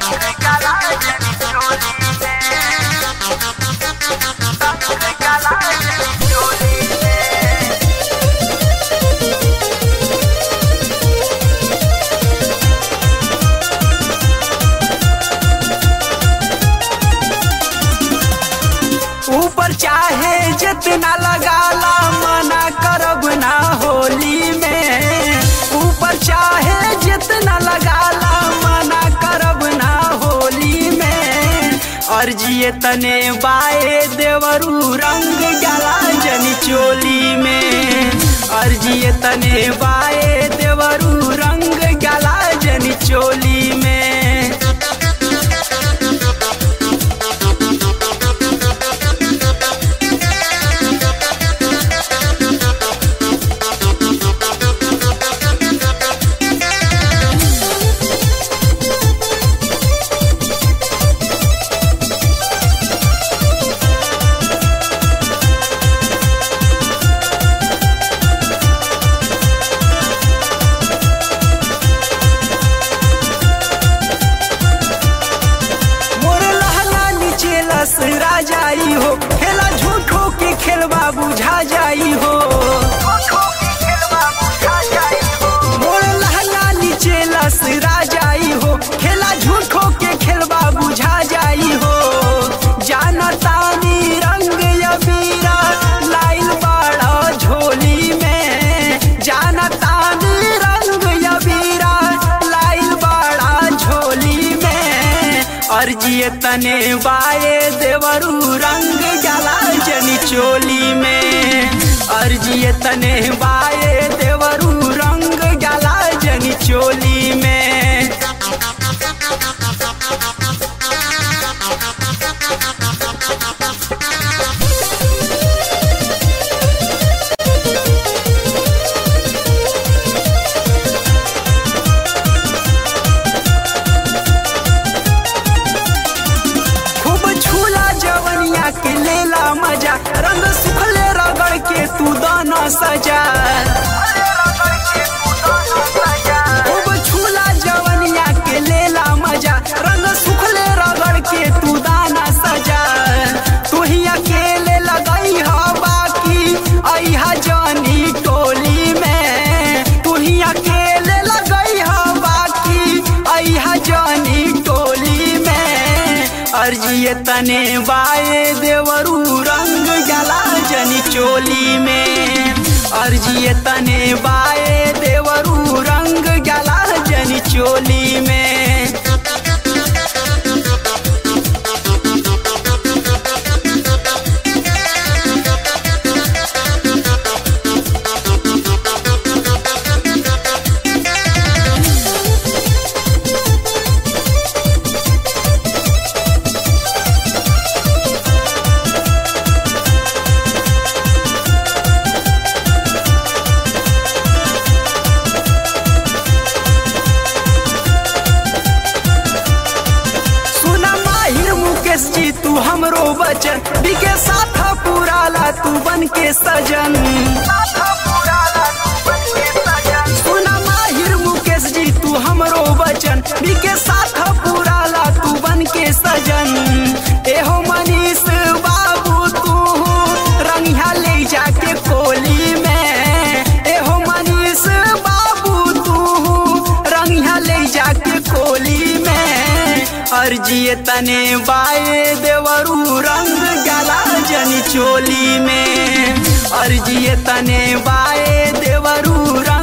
ऊपर चाहे जितना लगाला मना करब ना होली में। ऊपर चाहे जितना लगाला मना करब ना होली में। अर्जिए तने बाए देवरू रंग गला जनी चोली में। अर्जिए तने बाए देवरू रंग गला जनी चोली में। जाई हो खेला झूठो के खेलवा बुझा जाई हो। मोर लहंगा नीचे लसरा जाई हो खेला झूठो के खेलवा बुझा जाई हो। जानतानी रंग अबीरा लाइल बाड़ा झोली में। जानतानी रंग अबीरा लाइल बाड़ा झोली में। अर्जिए तने बाए देवरू रंग गला जनी चोली में। अर्जिए तने बाए देवरू रंग गला जनी चोली में। के लेला मजा रंग सुखले रगड़ के तू दाना सजा। खूब झूला जवनिया के लेला मजा रंग सुखले रगड़ के तू दाना सजा। तू ही अकेले लगई हा बाकी अइहा जानी टोली में। तू ही अकेले लगई हा बाकी अइहा जानी टोली में। अर्जिए तने बाए देवरू रंग गला जनी चोली में। अर्जिए तने बाए देवरू रंग गला जनी चोली में। जी तू हमरो बचन बिके साथ पुराला तू बन के सजन। सुना माहिर मुकेश जी तू हमरो बचन बिके साथ पुराला तू बन के सजन। एहो मनीष बाबू तू रंगिया ले जाके कोली में। एहो मनीष बाबू तू रंगिया ले जाके कोली में। अर्जिए तने बाए देवरू रंग गला जनी चोली में। अर्जिए तने बाए देवरू रंग